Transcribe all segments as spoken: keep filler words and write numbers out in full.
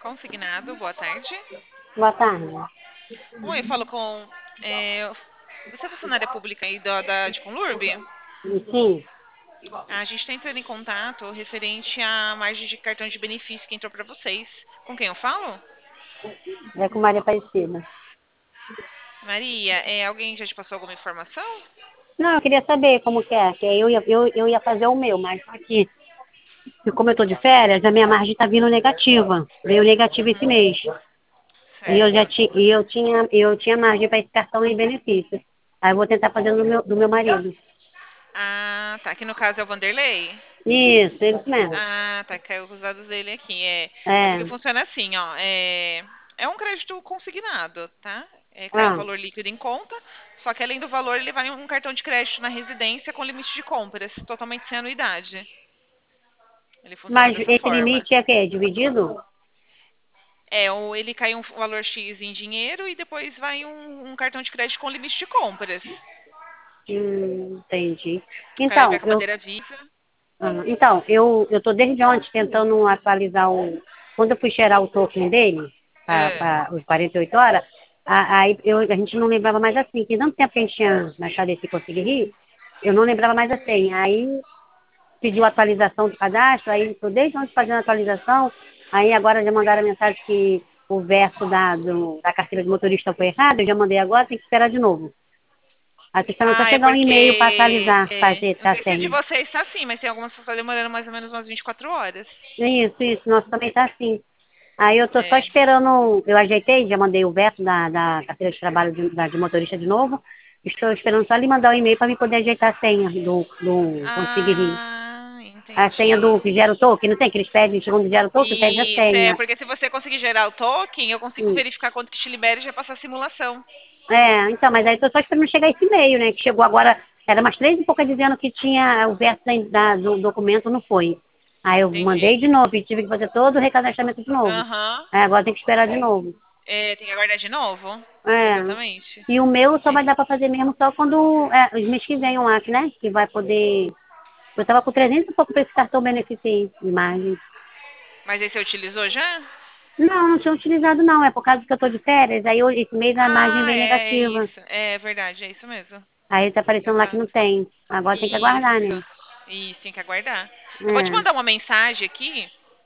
Consignado, boa tarde. Boa tarde. Oi, eu falo com. é, você é funcionária pública aí da, da de Conlurb? Sim, A gente está entrando em contato referente à margem de cartão de benefício que entrou para vocês. Com quem eu falo? é com Maria Aparecida. Maria, é, alguém já te passou alguma informação? Não, eu queria saber como que é, que eu ia, eu, eu ia fazer o meu, mas só que, que como eu tô de férias, a minha margem tá vindo negativa. Veio negativa esse Uhum, mês. E eu já certo. ti, e eu tinha, eu tinha margem para esse cartão em benefício. Aí eu vou tentar fazer do meu, do meu marido. Ah, tá. Aqui no caso é o Vanderlei? Isso, isso mesmo. Ah, tá. Caiu os dados dele aqui. É, é porque É, funciona assim, ó. É, é um crédito consignado, tá? É, cai um ah, valor líquido em conta, só que além do valor, ele vai um cartão de crédito na residência com limite de compras, totalmente sem anuidade. Ele funciona mas dessa esse forma. limite é o quê? Dividido? É, ou ele cai um valor X em dinheiro e depois vai um, um cartão de crédito com limite de compras. Hum, entendi. Aí vai Então, com a eu, bandeira Visa. Ah, então, eu eu tô desde ontem tentando atualizar o. Quando eu fui cheirar o token dele, É. para os quarenta e oito horas, a- aí eu, a gente não lembrava mais assim, que tanto tempo que a gente tinha baixado esse Conseguir Rir, eu não lembrava mais assim. Aí pediu atualização do cadastro, aí estou desde ontem fazendo a atualização, aí agora já mandaram a mensagem que o verso da, do- da carteira de motorista foi errado, eu já mandei agora, tem que esperar de novo. Aí tô esperando só Ah, é chegar um e-mail para porque. atualizar, É, fazer não a sei se de senha. vocês está assim, mas tem algumas que estão demorando mais ou menos umas vinte e quatro horas. Isso, isso, nosso também tá assim. Aí eu tô só É. esperando, eu ajeitei, já mandei o veto da, da carteira de trabalho de, da, de motorista de novo. Estou esperando só ele mandar o e-mail para me poder ajeitar a senha do, do Conseguir Rir. Ah, A senha do entendi. que gera o token, não tem? Que eles pedem, segundo gera o token, pede a Isso, é, senha. porque se você conseguir gerar o token, eu consigo Hum. verificar quanto que te libera e já passar a simulação. É, então, mas aí tô só esperando chegar esse e-mail, né? Que chegou agora, era umas três e pouca dizendo que tinha o verso da, da- do documento, não foi. Aí eu Entendi. mandei de novo e tive que fazer todo o recadastramento de novo. Aham. Aí agora tem que esperar de novo. É, tem que aguardar de novo? É. Exatamente. E o meu só vai É. dar para fazer mesmo só quando é, os meses que vem, eu acho, né? Que vai poder. Eu tava com trezentos e pouco para esse cartão benefício aí, imagem. Mas aí você utilizou já? Não, não tinha utilizado não, é por causa que eu tô de férias, aí eu- esse mês a margem Ah, vem é negativa. isso. É verdade, é isso mesmo. Aí tá aparecendo lá que não Exato. tem. Agora tem que aguardar, Isso. né? Isso, tem que aguardar. Eu vou te É. mandar uma mensagem aqui.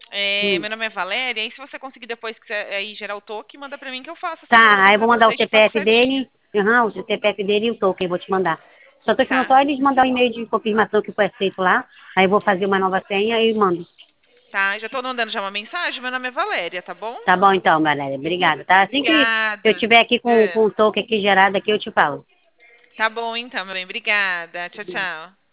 É, Hum. meu nome é Valéria. E se você conseguir depois quiser aí gerar o token, manda pra mim que eu faço essa Tá, aí eu vou atualização pra mandar o você e te passo C P F certinho. dele, uhum, o C P F dele e o token, eu vou te mandar. Só tô esperando Tá. só eles mandar o e-mail de confirmação que foi aceito lá. Aí eu vou fazer uma nova senha e mando. Tá, já tô mandando já uma mensagem. Meu nome é Valéria, tá bom? Tá bom então, Valéria. Obrigada, tá? Assim que eu Obrigada. tiver aqui com, É. com o token aqui gerado aqui, eu te falo. Tá bom então, meu bem. Obrigada. Tchau, tchau.